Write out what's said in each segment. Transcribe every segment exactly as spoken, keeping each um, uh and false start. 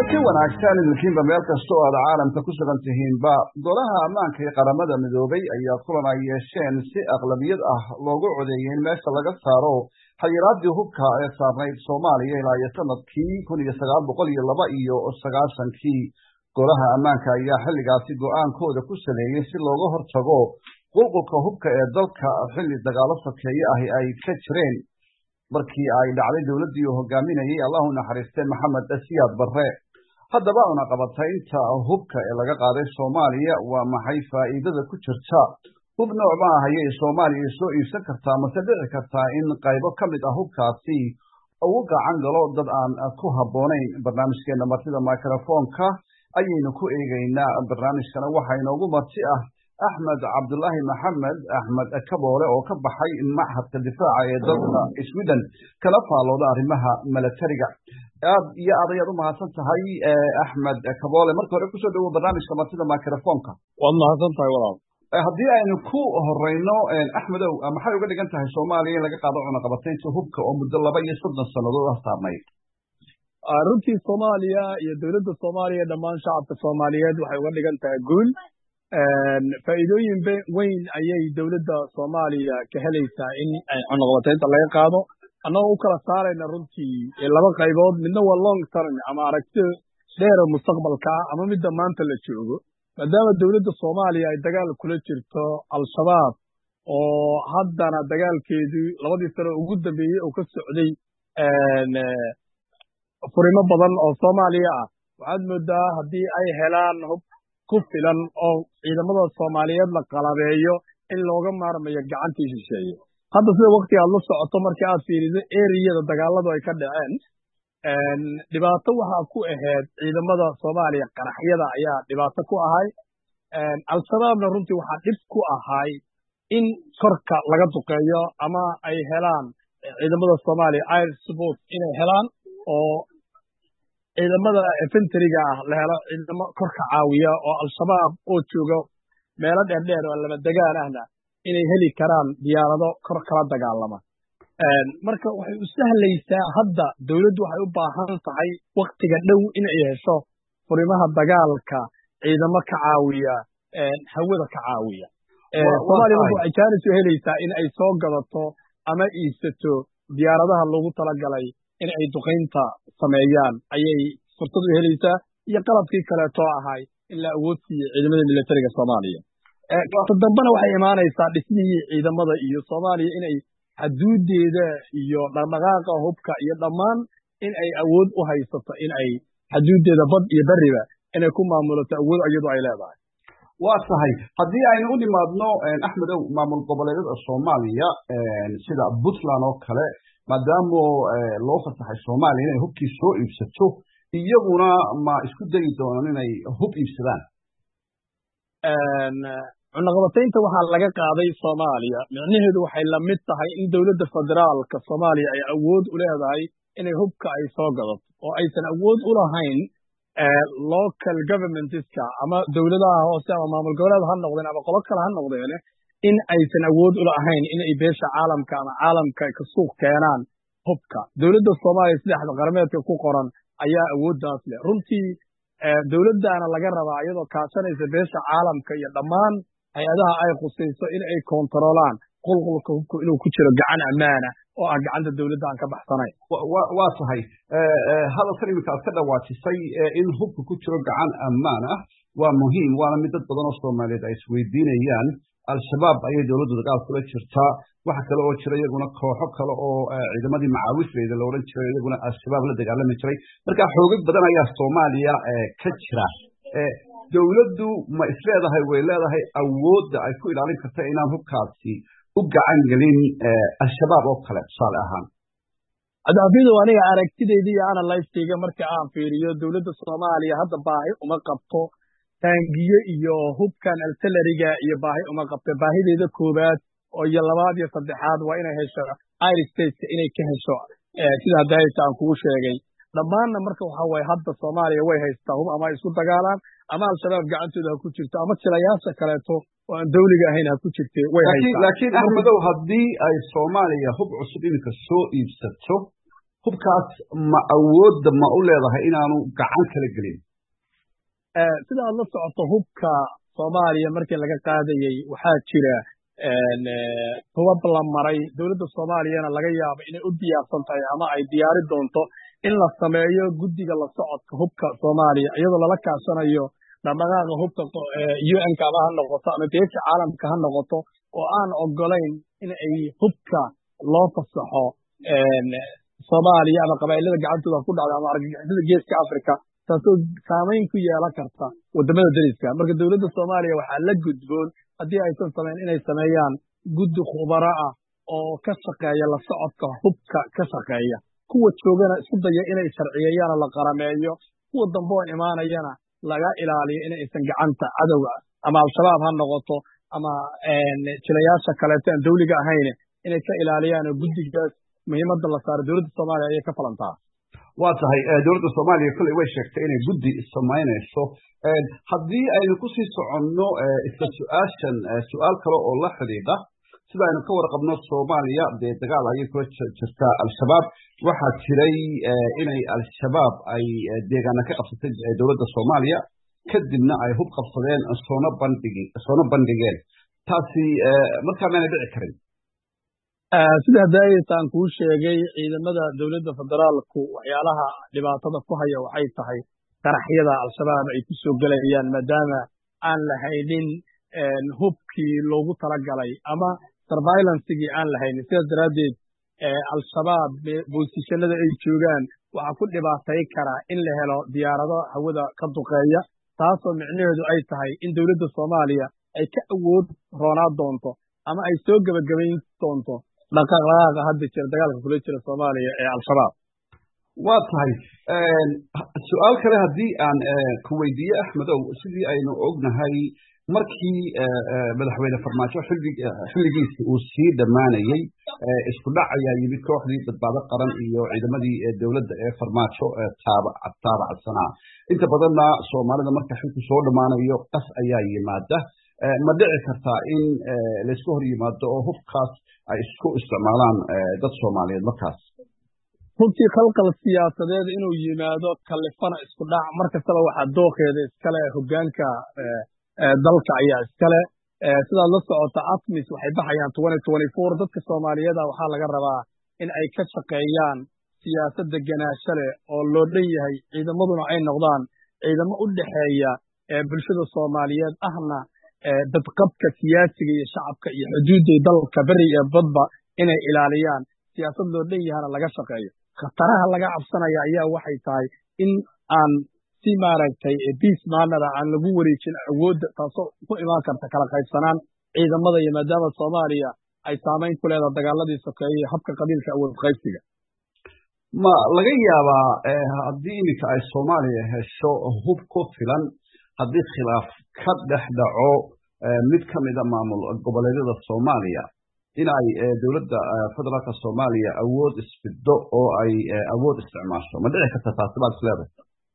kulanti wanaagsan idinkiinba meel kasta oo aad caalamka ku sugan tihiinba golaha ammaanka ee qaramada midoobay ayaa kulan ay yeesheen si aqlabiyad ah loogu codeeyay in meesha laga saaro xayiraadii hubka ee saarnayd Soomaaliya ilaa iyo sanadkii kun iyo sagaal boqol iyo laba iyo sagaashankii golaha ammaanka ayaa xilligaasi go'aankooda ku saleeyay si looga hortago qulqulka hubka ee dalka xilli dagaalo sokeeye ah ay ka jireen markii ay dhacday dawladdii uu hogaaminayay Allahu naxariistay Maxamed Siyaad Barre haddaba una qabataynta hubka ee laga qaaday Soomaaliya waa maxay faa'iidada ku jirta hub nooc ma ah ayay Soomaaliya soo iibsan kartaa mase dhici kartaa in qaybo ka mid ah hubkaasi uu gacan galo dad aan ku habboonayn barnaamijkeena martida microphone-ka ayaynu ku eegaynaa barnaamijkana waxaa inoogu marti ah أحمد عبد الله محمد أحمد كبولة أو كبحي معهد الدفاع ضد سويدن كلفها لو دار مها ملترجع يا أريد ما حصلت هاي أحمد كبولة مركز ركوسه دو برنامج كما تدا مايكروفونك والله حصلت هاي والله هدي أن كو هرينو أحمد أو ما حد يقول لك أنت هاي سومالي لقى قاضعنا قبضتين شهوبك أو مدللا بي صدنا السنة دو أختار ماي runtii Soomaaliya iyo dawladda Soomaaliya dhammaan shacabka Soomaaliyeed waxay uga dhigan tahay guul faa'iidooyin weyn ayay dawladda Soomaaliya ka helaysaa in ay cunaqabataynta laga qaado annagoo u kala saarayna runtii laba qaybood midna waa long term ama aragti dheer oo mustaqbalka ah ama midda maanta la joogo maadaama dawladda Soomaaliya ay dagaal kula jirto al-shabaab oo haddana dagaalkeedu labadii sano ugu dambeeyay oo ka socday furimo badan oo Soomaaliya ah waxaad moodaa haddii ay helaan hub ku filan oo ciidamada Soomaaliyeed la qalabeeyo in looga maarmayo gacantii shisheeye hadda sida waqtiga aad la socoto markii aad fiiriso eriyada dagaaladu ay ka dhaceen dhibaato waxa ku ahayd ciidamada Soomaaliya qaraxyada ayaa dhibaato ku ahay al-shabaabna runtii waxa dhib ku ahay in korka laga duqeeyo ama ay helaan ciidamada Soomaaliya air support inay helaan oo ciidamada infantry-ga ah la helo ciidamo korka caawiya oo al-shabaab oo jooga meelo dheer dheer oo lama degaan ahna inay heli karaan diyaarado kor kala dagaalama marka waxay u sahlaysaa hadda dawladdu waxay u baahan tahay waqtiga dhow inay hesho furimaha dagaalka ciidamo ka caawiya hawada ka caawiya Soomaaliya waxay jaanis u helaysaa in ay soo gadato ama iibsato diyaaradaha loogu talagalay in ay duqeynta sameeyaan ayay fursad u helaysaa iyo qalabkii kaleeto ahay in la awood siiyo ciidamada militariga Soomaaliya tadambana waxay imaanaysaa dhismihii ciidamada iyo Soomaaliya inay xuduudeeda iyo dhaqdhaqaaqa hubka iyo dhammaan in ay awood u haysato in ay xuduudeeda bad iyo bariba inay ku maamulato awood iyadoo ay leedahay waa tahay haddii aynu u nimaadno Axmedow maamul goboleedyada Soomaaliya sida Puntland oo kale maadaama loo fasaxay Soomaaliya inay hubkii soo iibsato iyaguna ma isku dayi doonaan inay hub iibsadaan cunaqabataynta waxaa laga qaaday Soomaaliya micnaheedu waxay la mid tahay in dawladda federaalka Soomaaliya ay awood u leedahay inay hubka ay soo gadato oo aysan awood u lahayn local governmentska ama dawladaha hoose ama maamul goboleed ha noqdeen ama qolo kale ha noqdeen in aysan awood u lahayn in ay beesha caalamka ama caalamka ka suuq keenaan hubka dawladda Soomaaliya saddexda qarameedka ku qoran ayaa awooddaas leh runtii dawladdaana laga rabaa iyadoo kaashanaysa beesha caalamka iyo dhammaan hay-adaha ay khusayso in ay kontroolaan qulqulka hubka inuu ku jiro gacan ammaana oo ah gacanta dawladda aan ka baxsanayn waa tahay hadalkan iminka aad ka dhawaajisay in hubka ku jiro gacan ammaan ah waa muhiim waana mid dad badan oo Soomaaliyeed ay isweydiinayaan al-shabaab ayay dawladdu dagaal kula jirtaa waxa kale oo jira iyaguna kooxo kale oo ciidamadii macaawisleeda la oran jiray iyaguna al-shabaab la dagaalami jiray marka xoogag badan ayaa Soomaaliya ka jira dawladdu ma isleedahay way leedahay awoodda ay ku ilaalin karto inaan hubkaasi u gacan gelin al-shabaab oo kale tusaale ahaan adaafida aniga aragtideedii iyo analyse-kayga marka aan fiiriyo dawladda Soomaaliya hadda baahi uma qabto taangiye iyo hubkan artilleriga iyo baahi uma qabto baahideeda koobaad oo iyo labaad iyo saddexaad waa inay hesho air space inay ka hesho sida daayta aan kugu sheegay dhammaanna marka waxa way hadda Soomaaliya way haystaa hub ama isku dagaalaan ama al-shabaab gacantooda ha ku jirto ama jilayaasha kaleeto oo aan dawliga ahayn ha ku jirtay way haystaa laakiin Axmedow haddii ay Soomaaliya hub cusub iminka soo iibsato hubkaas ma awoodda ma u leedahay inaanu gacan kala gelin sida aad la socoto hubka Soomaaliya markii laga qaadayay waxaa jira hubab la maray dowladda Soomaaliyana laga yaabo inay u diyaarsan tahay ama ay diyaari doonto in la sameeyo guddiga la socodka hubka Soomaaliya iyadoo lala kaashanayo dhaqdhaqaaqa hubka U N ka ama ha noqoto ama beesha caalamka ha noqoto oo aan ogolayn in ay hubka loo fasaxo Soomaaliya ama qabaa'ilada gacantooda ku dhacda ama argagixisada geeska Afrika taasoo saameyn ku yeelan karta wadamada dariska marka dowladda Soomaaliya waxaa la gudboon haddii aysan sameyn inay sameeyaan guddi khubaro ah oo ka shaqeeya la socodka hubka ka shaqeeya kuwa joogana isku daya inay sharciyeeyaan la qarameeyo kuwa dambe oo imaanayana laga ilaaliyo in aysan gacanta cadowga ama al-shabaab ha noqoto ama jilayaasha kaleeto aan dawliga ahayn inay ka ilaaliyaan guddigaas muhiimadda la saaro dowladda Soomaaliya ayay ka falantaa waa tahay dowladda Soomaaliya kulay way sheegtay inay guddi sameynayso haddii aynu ku sii soconno isla su'aashan su'aal kale oo la xiriira sida aynu ka warqabno Soomaaliya dee dagaal ayay ku jirtaa al-shabaab waxaa jiray inay al-shabaab ay deegaana ka qabsatay dowladda Soomaaliya kadibna ay hub qabsadeen soona bandhigeen soona bandhigeen taasi markaa ma dhici karin sida hadaytaan kuu sheegay ciidamada dowladda federaalku waxyaalaha dhibaatada ku haya waxay tahay qaraxyada al-shabaab ay ku soo galayaan maadaama aan lahaynin hubkii loogu talagalay ama surveillance-gii aan lahaynin sidaas daraaddeed al-shabaab boosishanada ay joogaan waxaa ku dhibaatay karaa in la helo diyaarado hawada ka duqeeya taasoo micnaheedu ay tahay in dowladda Soomaaliya ay ka awood roonaa doonto ama ay soo gabagabayn doonto dhaqdhaqaaqa hadda jira dagaalka kula jira Soomaaliya ee al-shabaab waa tahay su'aal kale haddii aan ku weydiiyo Axmedow sidii aynu ognahay markii madaxweyne Farmaajo xilligiisii uu sii dhammaanayay isku dhac ayaa yimid kooxdii badbaado qaran iyo ciidamadii dowladda ee Farmaajo taabacsanaa inta badanna Soomaalida marka xilku soo dhammaanayo qas ayaa yimaada ma dhici kartaa in la isku hor yimaado oo hubkaas ay isku isticmaalaan dad Soomaaliyeed markaas runtii khalqal siyaasadeed inuu yimaado kalifana isku dhac markastaba waxaa dooqeeda iskale hoggaanka dalka ayaa iskale sidaad la socota atmis waxay baxayaan twenty twenty-four dadka Soomaaliyeed waxaa laga rabaa in ay ka shaqeeyaan siyaasad deganaansho leh oo loo dhan yahay ciidamaduna ay noqdaan ciidamo u dhaxeeya bulshada Soomaaliyeed ahna badqabka siyaasiga iyo shacabka iyo xuduudda dalka bari iyo badba inay ilaaliyaan siyaasad loo dhan yahana laga shaqeeyo khataraha laga cabsanaya ayaa waxay tahay in aan si maaragtay peace manner aan lagu wareejin awoodda taasoo ku imaan karta kala qaybsanaan ciidamada iyo maadaama Soomaaliya ay saameyn ku leedahay dagaaladii sokeeye habka qabiilka awood qaybsiga ma laga yaabaa haddii iminka ay Soomaaliya hesho hub ku filan haddii khilaaf ka dhex dhaco mid ka mid ah maamul goboleedyada Soomaaliya in ay dowladda federaalka Soomaaliya awood isbiddo oo ay awood isticmaasho ma dhici karta taasi baad isleedahay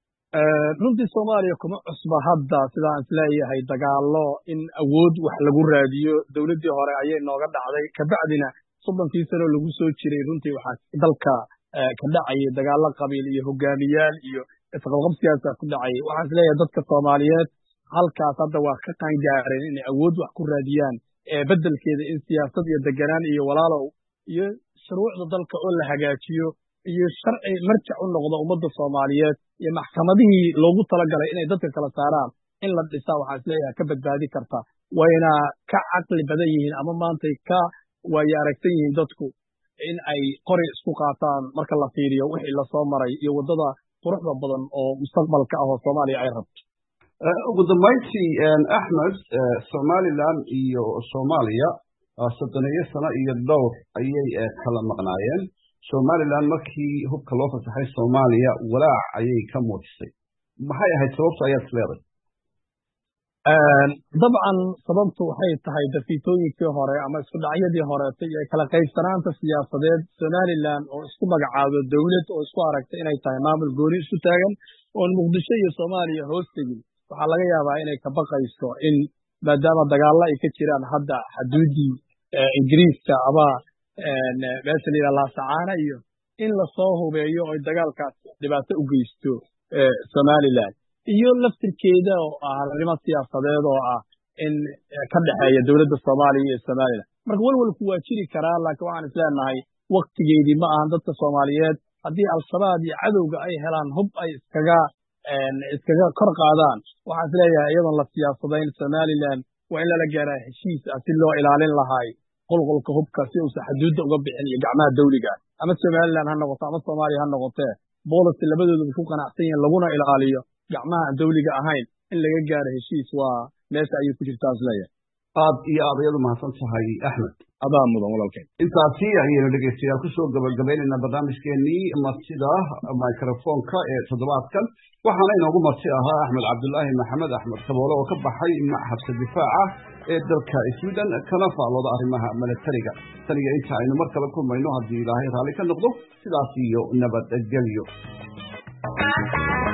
runtii Soomaaliya kuma cusba hadda sida aan isleeyahay dagaalo in awood wax lagu raadiyo dowladdii hore ayay nooga dhacday kabacdina soddonkii sano lagu soo jiray runtii waxaa dalka ka dhacayay dagaalo qabiil iyo hogaamiyaal iyo isqabqab siyaasa ku dhacayay waxaan isleeyahay dadka Soomaaliyeed halkaas hadda waa ka qaangaareen inay awood wax ku raadiyaan beddelkeeda in siyaasad iyo deganaan iyo walaalow iyo shuruucda dalka oo la hagaajiyo iyo sharci marjac u noqdo ummadda Soomaaliyeed iyo maxkamadihii loogu talagalay inay dadka kala saaraan in la dhisaa waxaan isleeyahay ka badbaadi karta wayna ka caqli badan yihiin ama maantay ka waayo aragsan yihiin dadku in ay qori isku qaataan marka la fiiriyo wixii la soo maray iyo waddada quruxda badan oo mustaqbalka ah oo Soomaaliya ay rabto ugu dambayntii Axmed Somaliland iyo Soomaaliya soddoniyo sano iyo dhowr ayay kala maqnaayeen Somaliland markii hubka loo fasaxay Soomaaliya walaac ayay ka muujisay maxay ahayd sababtu ayaad isleedahay dabcan sababtu waxay tahay dafiitooyinkii hore ama isku dhacyadii horeetay iyo kala qaybsanaanta siyaasadeed Somaliland oo isku magacaabo dowlad oo isku aragtay inay tahay maamul gooni isu taagan oo Muqdisho iyo Soomaaliya hoos tegin waxaa laga yaabaa inay ka baqayso in maadaama dagaalo ay ka jiraan hadda xuduudii Ingiriiska ama meesha la yiraahdo Laasacaana iyo in la soo hubeeyo oo dagaalkaas dhibaato u geysto Somaliland iyo laftirkeeda oo ah arrimo siyaasadeed oo ah in ka dhaxeeya dawladda Soomaaliya iyo Somaliland marka walwalku waa jiri karaa laakiin waxaan isleenahay waqtigeedii ma ahan dadka Soomaaliyeed haddii al-shabaab iyo cadowga ay helaan hub ay iskaga iskaga kor qaadaan waxaan isleeyahay iyadoon la siyaasadayn Somaliland waa in lala gaaraa heshiis ah si loo ilaalin lahay qolqolka hubka si uusan xuduudda uga bixin iyo gacmaha dawliga ama Somaliland ha noqoto ama Soomaaliya ha noqotee booliska labadooda ku qanacsan yihiin laguna ilaaliyo gacmaha dawliga ahayn in laga gaaro heshiis waa meesha ayay ku jirtaa isleeyahay aad iyo aad ayadu mahadsan tahay Axmed adaa mudan walaalkay intaasi ayaynu dhegeystayaal kusoo gabagabaynaynaa barnaamijkeenii martida microfonka ee toddobaadkan waxaana inoogu marti ahaa Axmed Cabdullaahi Maxamed Axmed Kaboole oo ka baxay Machadka Difaaca ee dalka Sweden kana faalooda arrimaha militariga taniga inta aynu mar kale kulmayno haddii Ilaahay raali ka noqdo sidaas iyo nabadgelyo